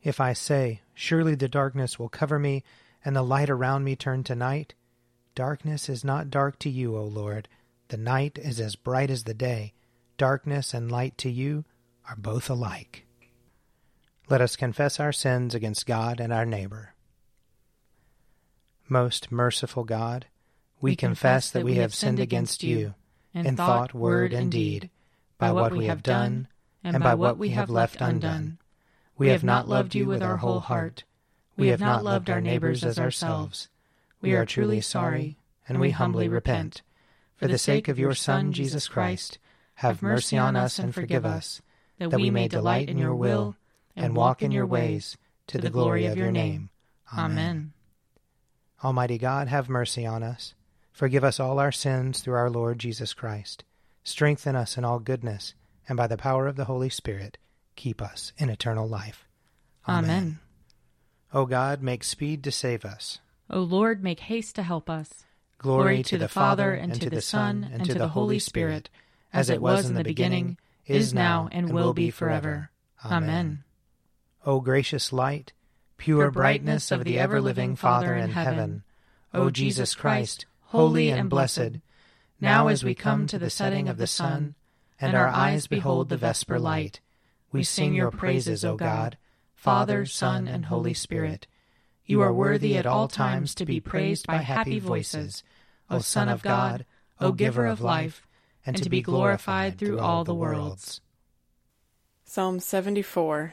If I say, surely the darkness will cover me, and the light around me turn to night, darkness is not dark to you, O Lord. The night is as bright as the day. Darkness and light to you are both alike. Let us confess our sins against God and our neighbor. Most merciful God, we confess that we have sinned against you in thought, word, and deed, by what we have done and by what we have left undone. We have not loved you with our whole heart. We have not loved our neighbors as ourselves. We are truly sorry, and we humbly repent. For the sake of your Son, Jesus Christ, have mercy on us and forgive us, that we may delight in your will and walk in your ways, to the glory of your name. Amen. Almighty God, have mercy on us. Forgive us all our sins through our Lord Jesus Christ. Strengthen us in all goodness, and by the power of the Holy Spirit, keep us in eternal life. Amen. O God, make speed to save us. O Lord, make haste to help us. Glory to the Father, and to the Son, and to the Holy Spirit, as it was in the beginning, is now, and will be forever. Amen. O gracious light, pure brightness of the ever-living Father in heaven, O Jesus Christ, holy and blessed, now as we come to the setting of the sun, and our eyes behold the vesper light, we sing your praises, O God, Father, Son, and Holy Spirit. You are worthy at all times to be praised by happy voices, O Son of God, O Giver of life, and to be glorified through all the worlds. Psalm 74.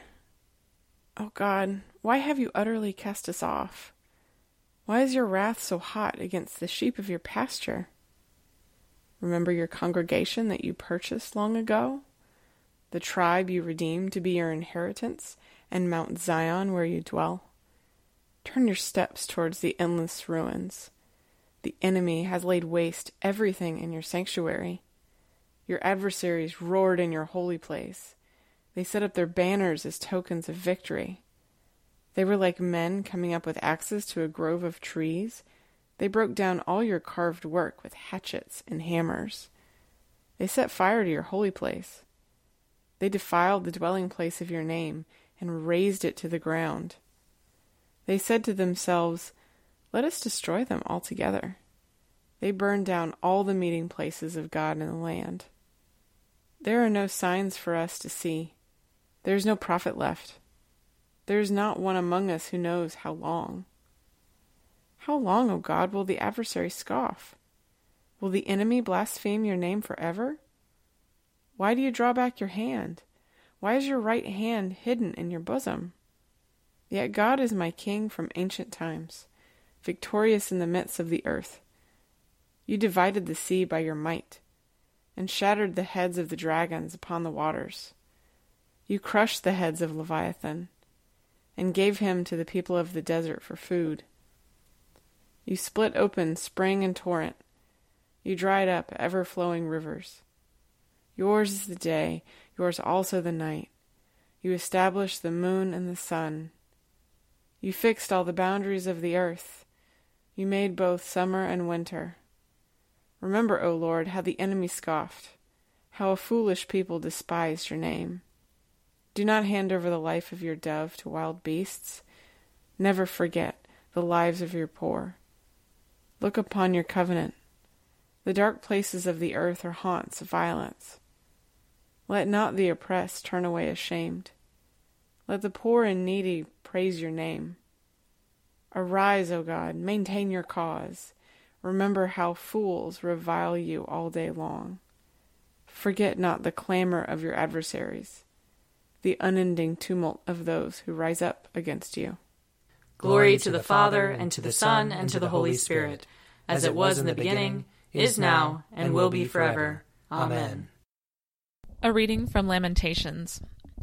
O God, why have you utterly cast us off? Why is your wrath so hot against the sheep of your pasture? Remember your congregation that you purchased long ago, the tribe you redeemed to be your inheritance, and Mount Zion where you dwell. Turn your steps towards the endless ruins. The enemy has laid waste everything in your sanctuary. Your adversaries roared in your holy place. They set up their banners as tokens of victory. They were like men coming up with axes to a grove of trees. They broke down all your carved work with hatchets and hammers. They set fire to your holy place. They defiled the dwelling place of your name and razed it to the ground. They said to themselves, "Let us destroy them altogether." They burned down all the meeting places of God in the land. There are no signs for us to see. There is no prophet left. There is not one among us who knows how long. How long, O God, will the adversary scoff? Will the enemy blaspheme your name forever? Why do you draw back your hand? Why is your right hand hidden in your bosom? Yet God is my King from ancient times, victorious in the midst of the earth. You divided the sea by your might, and shattered the heads of the dragons upon the waters. You crushed the heads of Leviathan, and gave him to the people of the desert for food. You split open spring and torrent. You dried up ever-flowing rivers. Yours is the day, yours also the night. You established the moon and the sun. You fixed all the boundaries of the earth. You made both summer and winter. Remember, O Lord, how the enemy scoffed, how a foolish people despised your name. Do not hand over the life of your dove to wild beasts. Never forget the lives of your poor. Look upon your covenant. The dark places of the earth are haunts of violence. Let not the oppressed turn away ashamed. Let the poor and needy praise your name. Arise, O God, maintain your cause. Remember how fools revile you all day long. Forget not the clamor of your adversaries, the unending tumult of those who rise up against you. Glory to the Father, and to the Son, and to the Holy Spirit, as it was in the beginning, is now, and will be forever. Amen. A reading from Lamentations.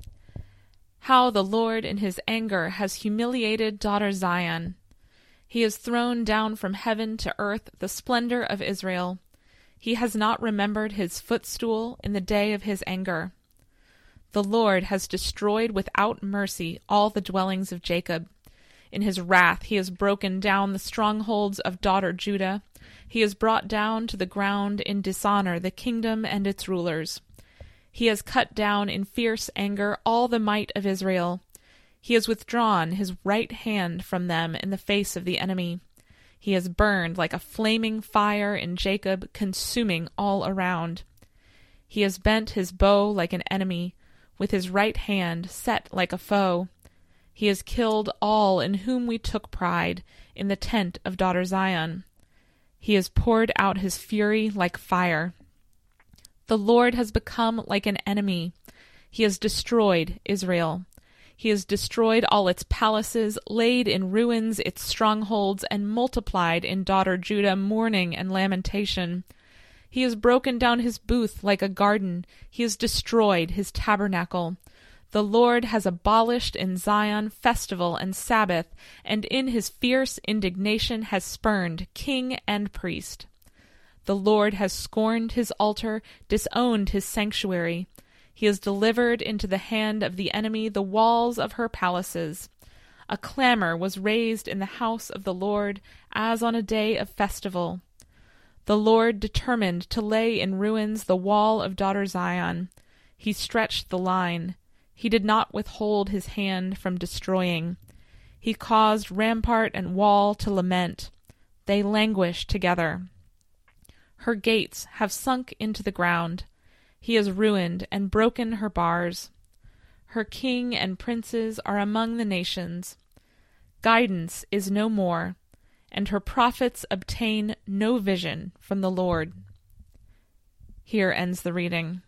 How the Lord in his anger has humiliated daughter Zion. He has thrown down from heaven to earth the splendor of Israel. He has not remembered his footstool in the day of his anger. The Lord has destroyed without mercy all the dwellings of Jacob. In his wrath he has broken down the strongholds of daughter Judah. He has brought down to the ground in dishonor the kingdom and its rulers. He has cut down in fierce anger all the might of Israel. He has withdrawn his right hand from them in the face of the enemy. He has burned like a flaming fire in Jacob, consuming all around. He has bent his bow like an enemy, with his right hand set like a foe. He has killed all in whom we took pride, in the tent of daughter Zion. He has poured out his fury like fire. The Lord has become like an enemy. He has destroyed Israel. He has destroyed all its palaces, laid in ruins its strongholds, and multiplied in daughter Judah mourning and lamentation. He has broken down his booth like a garden. He has destroyed his tabernacle. The Lord has abolished in Zion festival and Sabbath, and in his fierce indignation has spurned king and priest. The Lord has scorned his altar, disowned his sanctuary. He has delivered into the hand of the enemy the walls of her palaces. A clamor was raised in the house of the Lord, as on a day of festival. The Lord determined to lay in ruins the wall of daughter Zion. He stretched the line. He did not withhold his hand from destroying. He caused rampart and wall to lament. They languish together. Her gates have sunk into the ground. He has ruined and broken her bars. Her king and princes are among the nations. Guidance is no more, and her prophets obtain no vision from the Lord. Here ends the reading.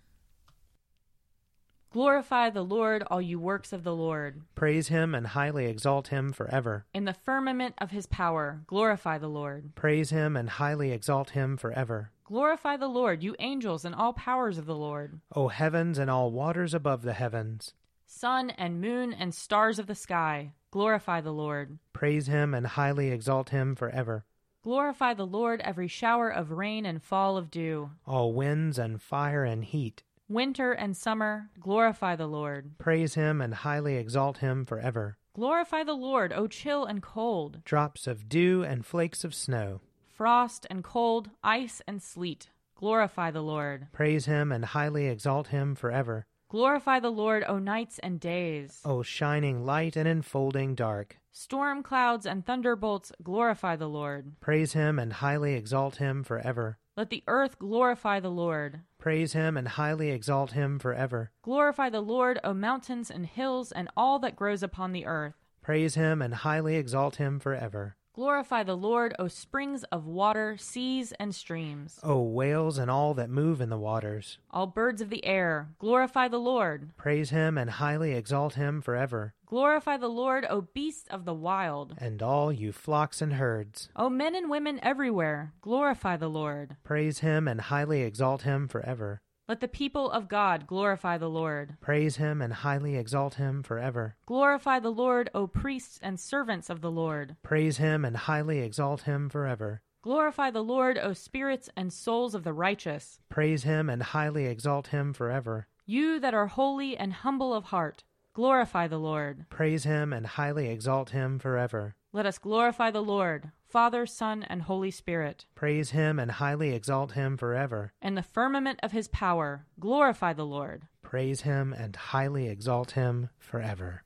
Glorify the Lord, all you works of the Lord. Praise him and highly exalt him forever. In the firmament of his power, glorify the Lord. Praise him and highly exalt him forever. Glorify the Lord, you angels and all powers of the Lord. O heavens and all waters above the heavens. Sun and moon and stars of the sky, glorify the Lord. Praise him and highly exalt him forever. Glorify the Lord, every shower of rain and fall of dew. All winds and fire and heat. Winter and summer, glorify the Lord. Praise him and highly exalt him forever. Glorify the Lord, O chill and cold. Drops of dew and flakes of snow. Frost and cold, ice and sleet, glorify the Lord. Praise him and highly exalt him forever. Glorify the Lord, O nights and days. O shining light and enfolding dark. Storm clouds and thunderbolts, glorify the Lord. Praise him and highly exalt him forever. Let the earth glorify the Lord. Praise him and highly exalt him forever. Glorify the Lord, O mountains and hills, and all that grows upon the earth. Praise him and highly exalt him forever. Glorify the Lord, O springs of water, seas and streams. O whales and all that move in the waters. All birds of the air, glorify the Lord. Praise him and highly exalt him forever. Glorify the Lord, O beasts of the wild. And all you flocks and herds. O men and women everywhere, glorify the Lord. Praise him and highly exalt him forever. Let the people of God glorify the Lord. Praise him and highly exalt him forever. Glorify the Lord, O priests and servants of the Lord. Praise him and highly exalt him forever. Glorify the Lord, O spirits and souls of the righteous. Praise him and highly exalt him forever. You that are holy and humble of heart, glorify the Lord. Praise him and highly exalt him forever. Let us glorify the Lord, Father, Son, and Holy Spirit. Praise him and highly exalt him forever. In the firmament of his power, glorify the Lord. Praise him and highly exalt him forever.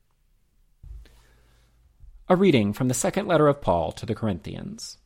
A reading from the second letter of Paul to the Corinthians.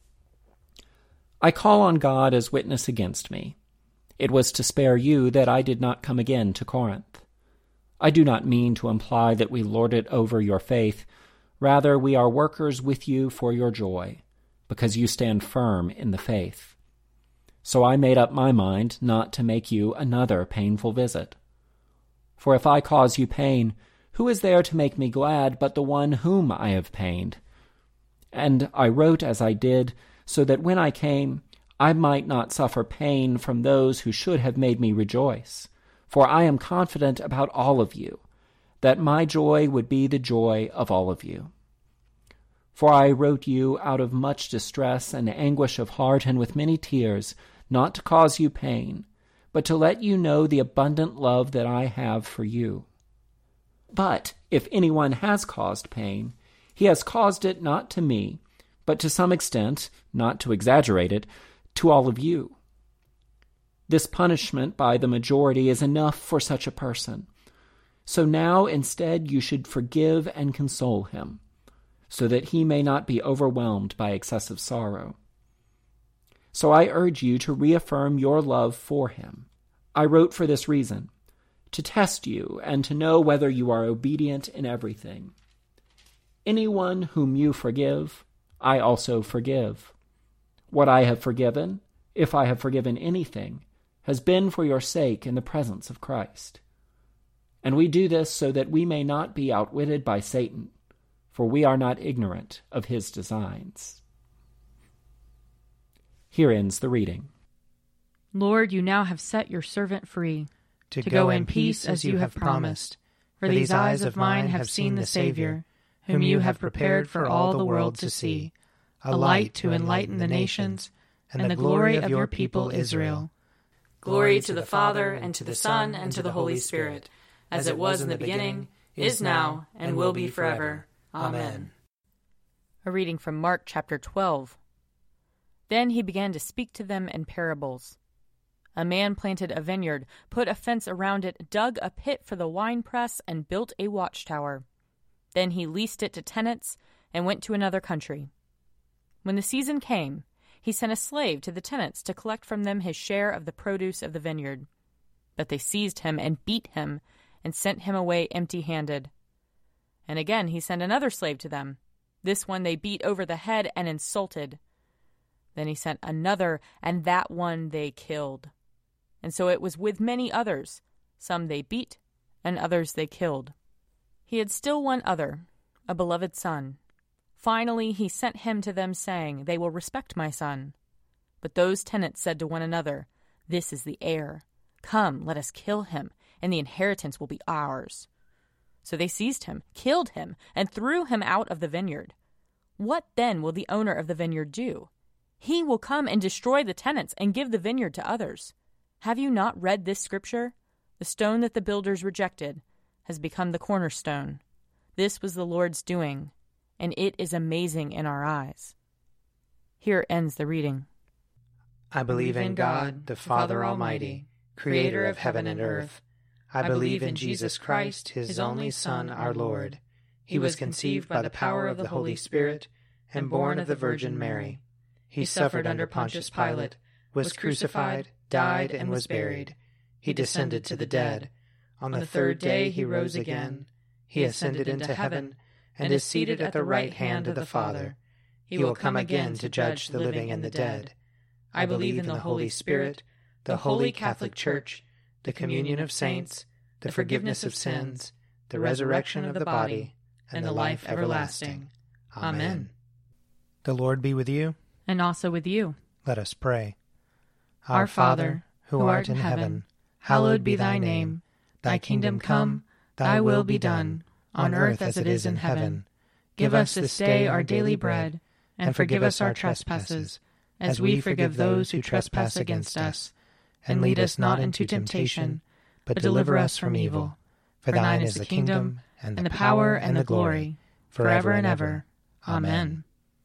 I call on God as witness against me. It was to spare you that I did not come again to Corinth. I do not mean to imply that we lord it over your faith. Rather, we are workers with you for your joy, because you stand firm in the faith. So I made up my mind not to make you another painful visit. For if I cause you pain, who is there to make me glad but the one whom I have pained? And I wrote as I did, so that when I came, I might not suffer pain from those who should have made me rejoice. For I am confident about all of you, that my joy would be the joy of all of you. For I wrote you out of much distress and anguish of heart and with many tears, not to cause you pain, but to let you know the abundant love that I have for you. But if anyone has caused pain, he has caused it not to me, but to some extent, not to exaggerate it, to all of you. This punishment by the majority is enough for such a person. So now instead you should forgive and console him, so that he may not be overwhelmed by excessive sorrow. So I urge you to reaffirm your love for him. I wrote for this reason, to test you and to know whether you are obedient in everything. Anyone whom you forgive, I also forgive. What I have forgiven, if I have forgiven anything, has been for your sake in the presence of Christ. And we do this so that we may not be outwitted by Satan, for we are not ignorant of his designs. Here ends the reading. Lord, you now have set your servant free, to go in peace as you have promised. For these eyes of mine have seen the Savior, whom you have prepared for all the world to see, a light to enlighten the nations, and the glory of your people Israel. Glory to the Father, and to the Son, and to the Holy Spirit, as it was in the beginning, is now, and will be forever. Amen. A reading from Mark chapter 12. Then he began to speak to them in parables. A man planted a vineyard, put a fence around it, dug a pit for the winepress, and built a watchtower. Then he leased it to tenants and went to another country. When the season came, he sent a slave to the tenants to collect from them his share of the produce of the vineyard. But they seized him and beat him and sent him away empty-handed. And again he sent another slave to them. This one they beat over the head and insulted. Then he sent another, and that one they killed. And so it was with many others. Some they beat, and others they killed. He had still one other, a beloved son. Finally he sent him to them, saying, They will respect my son. But those tenants said to one another, This is the heir. Come, let us kill him, and the inheritance will be ours. So they seized him, killed him, and threw him out of the vineyard. What then will the owner of the vineyard do? He will come and destroy the tenants and give the vineyard to others. Have you not read this scripture? The stone that the builders rejected has become the cornerstone. This was the Lord's doing, and it is amazing in our eyes. Here ends the reading. I believe in God, the Father Almighty, creator of heaven and earth. I believe in Jesus Christ, his only Son, our Lord. He was conceived by the power of the Holy Spirit and born of the Virgin Mary. He suffered under Pontius Pilate, was crucified, died, and was buried. He descended to the dead. On the third day he rose again. He ascended into heaven, and is seated at the right hand of the Father. He will come again to judge the living and the dead. I believe in the Holy Spirit, the Holy Catholic Church, the communion of saints, the forgiveness of sins, the resurrection of the body, and the life everlasting. Amen. The Lord be with you. And also with you. Let us pray. Our Father, who art in heaven, hallowed be thy name. Thy kingdom come, thy will be done, on earth as it is in heaven. Give us this day our daily bread, and forgive us our trespasses, as we forgive those who trespass against us. And lead us not into temptation, but deliver us from evil. For thine is the kingdom, and the power, and the glory, forever and ever. Amen.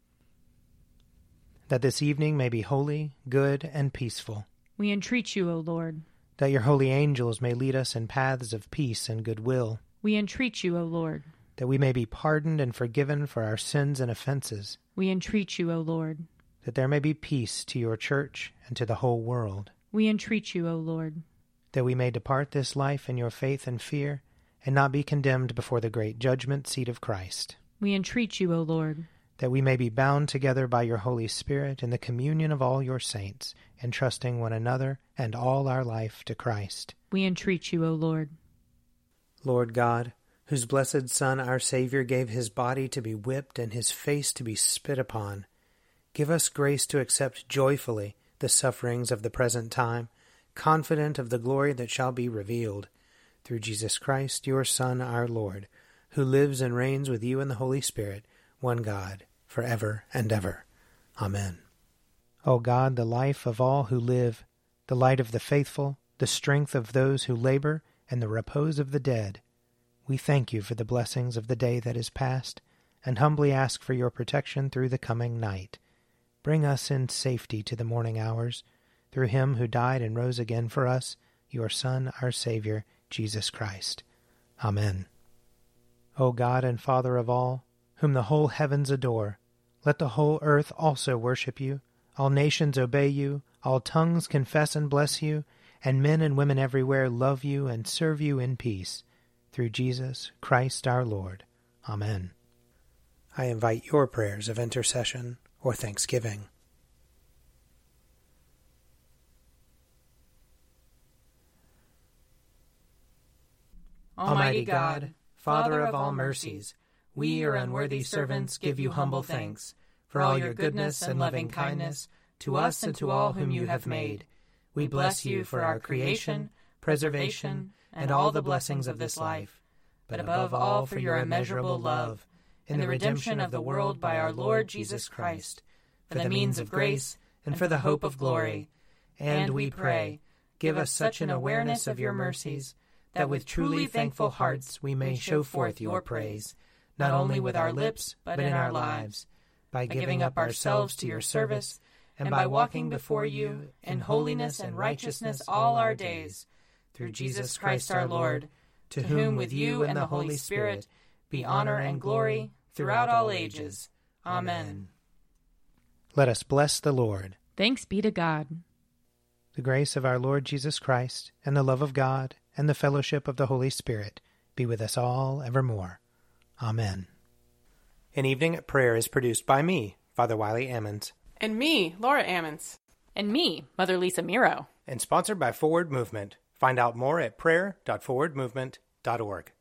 That this evening may be holy, good, and peaceful. We entreat you, O Lord. That your holy angels may lead us in paths of peace and goodwill. We entreat you, O Lord. That we may be pardoned and forgiven for our sins and offenses. We entreat you, O Lord. That there may be peace to your church and to the whole world. We entreat you, O Lord. That we may depart this life in your faith and fear, and not be condemned before the great judgment seat of Christ. We entreat you, O Lord. That we may be bound together by your Holy Spirit in the communion of all your saints, entrusting one another and all our life to Christ. We entreat you, O Lord. Lord God, whose blessed Son, our Savior, gave his body to be whipped and his face to be spit upon, give us grace to accept joyfully the sufferings of the present time, confident of the glory that shall be revealed, through Jesus Christ, your Son, our Lord, who lives and reigns with you in the Holy Spirit, one God, for ever and ever. Amen. O God, the life of all who live, the light of the faithful, the strength of those who labor, and the repose of the dead, we thank you for the blessings of the day that is past, and humbly ask for your protection through the coming night. Bring us in safety to the morning hours, through him who died and rose again for us, your Son, our Savior, Jesus Christ. Amen. O God and Father of all, whom the whole heavens adore, let the whole earth also worship you, all nations obey you, all tongues confess and bless you, and men and women everywhere love you and serve you in peace. Through Jesus Christ our Lord. Amen. I invite your prayers of intercession or thanksgiving. Almighty God, Father of all mercies, we, your unworthy servants, give you humble thanks for all your goodness and loving kindness to us and to all whom you have made. We bless you for our creation, preservation, and all the blessings of this life, but above all for your immeasurable love in the redemption of the world by our Lord Jesus Christ, for the means of grace and for the hope of glory. And we pray, give us such an awareness of your mercies that with truly thankful hearts we may show forth your praise, not only with our lips, but in our lives, by giving up ourselves to your service, and by walking before you in holiness and righteousness all our days, through Jesus Christ our Lord, to whom with you and the Holy Spirit be honor and glory throughout all ages. Amen. Let us bless the Lord. Thanks be to God. The grace of our Lord Jesus Christ, and the love of God, and the fellowship of the Holy Spirit be with us all evermore. Amen. An Evening at Prayer is produced by me, Father Wiley Ammons. And me, Laura Ammons. And me, Mother Lisa Miro. And sponsored by Forward Movement. Find out more at prayer.forwardmovement.org.